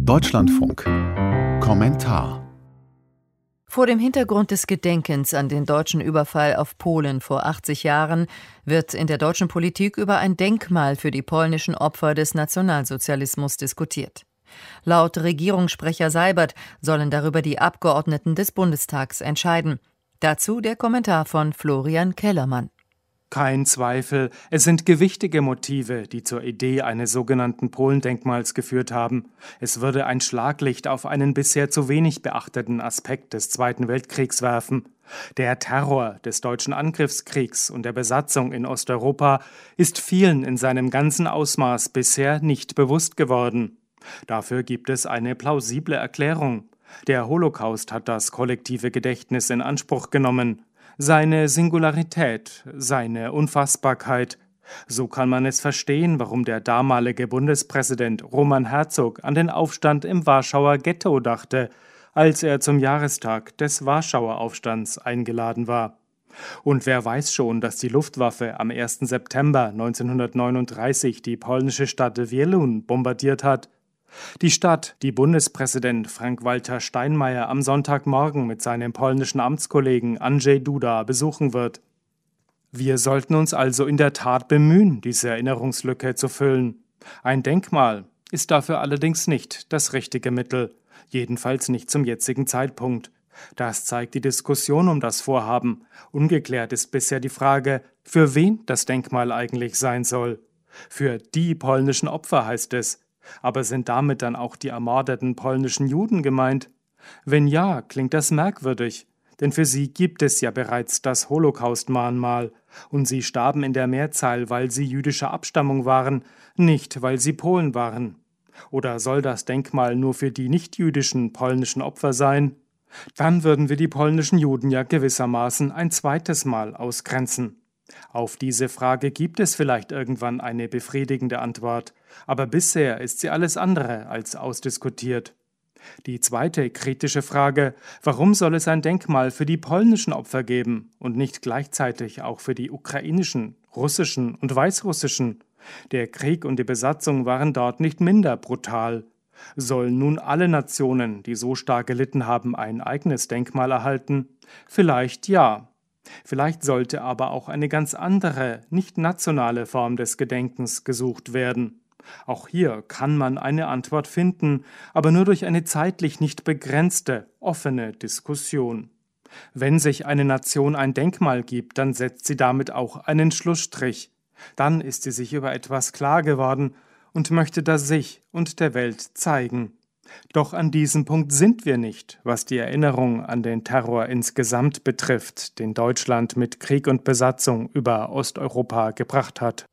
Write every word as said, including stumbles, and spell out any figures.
Deutschlandfunk Kommentar. Vor dem Hintergrund des Gedenkens an den deutschen Überfall auf Polen vor achtzig Jahren wird in der deutschen Politik über ein Denkmal für die polnischen Opfer des Nationalsozialismus diskutiert. Laut Regierungssprecher Seibert sollen darüber die Abgeordneten des Bundestags entscheiden. Dazu der Kommentar von Florian Kellermann. Kein Zweifel, es sind gewichtige Motive, die zur Idee eines sogenannten Polendenkmals geführt haben. Es würde ein Schlaglicht auf einen bisher zu wenig beachteten Aspekt des Zweiten Weltkriegs werfen. Der Terror des deutschen Angriffskriegs und der Besatzung in Osteuropa ist vielen in seinem ganzen Ausmaß bisher nicht bewusst geworden. Dafür gibt es eine plausible Erklärung. Der Holocaust hat das kollektive Gedächtnis in Anspruch genommen. Seine Singularität, seine Unfassbarkeit. So kann man es verstehen, warum der damalige Bundespräsident Roman Herzog an den Aufstand im Warschauer Ghetto dachte, als er zum Jahrestag des Warschauer Aufstands eingeladen war. Und wer weiß schon, dass die Luftwaffe am ersten September neunzehnhundertneununddreißig die polnische Stadt Wielun bombardiert hat? Die Stadt, die Bundespräsident Frank-Walter Steinmeier am Sonntagmorgen mit seinem polnischen Amtskollegen Andrzej Duda besuchen wird. Wir sollten uns also in der Tat bemühen, diese Erinnerungslücke zu füllen. Ein Denkmal ist dafür allerdings nicht das richtige Mittel, jedenfalls nicht zum jetzigen Zeitpunkt. Das zeigt die Diskussion um das Vorhaben. Ungeklärt ist bisher die Frage, für wen das Denkmal eigentlich sein soll. Für die polnischen Opfer heißt es. Aber sind damit dann auch die ermordeten polnischen Juden gemeint? Wenn ja, klingt das merkwürdig, denn für sie gibt es ja bereits das Holocaust-Mahnmal und sie starben in der Mehrzahl, weil sie jüdischer Abstammung waren, nicht weil sie Polen waren. Oder soll das Denkmal nur für die nichtjüdischen polnischen Opfer sein? Dann würden wir die polnischen Juden ja gewissermaßen ein zweites Mal ausgrenzen. Auf diese Frage gibt es vielleicht irgendwann eine befriedigende Antwort, aber bisher ist sie alles andere als ausdiskutiert. Die zweite kritische Frage, warum soll es ein Denkmal für die polnischen Opfer geben und nicht gleichzeitig auch für die ukrainischen, russischen und weißrussischen? Der Krieg und die Besatzung waren dort nicht minder brutal. Sollen nun alle Nationen, die so stark gelitten haben, ein eigenes Denkmal erhalten? Vielleicht ja. Vielleicht sollte aber auch eine ganz andere, nicht nationale Form des Gedenkens gesucht werden. Auch hier kann man eine Antwort finden, aber nur durch eine zeitlich nicht begrenzte, offene Diskussion. Wenn sich eine Nation ein Denkmal gibt, dann setzt sie damit auch einen Schlussstrich. Dann ist sie sich über etwas klar geworden und möchte das sich und der Welt zeigen. Doch an diesem Punkt sind wir nicht, was die Erinnerung an den Terror insgesamt betrifft, den Deutschland mit Krieg und Besatzung über Osteuropa gebracht hat.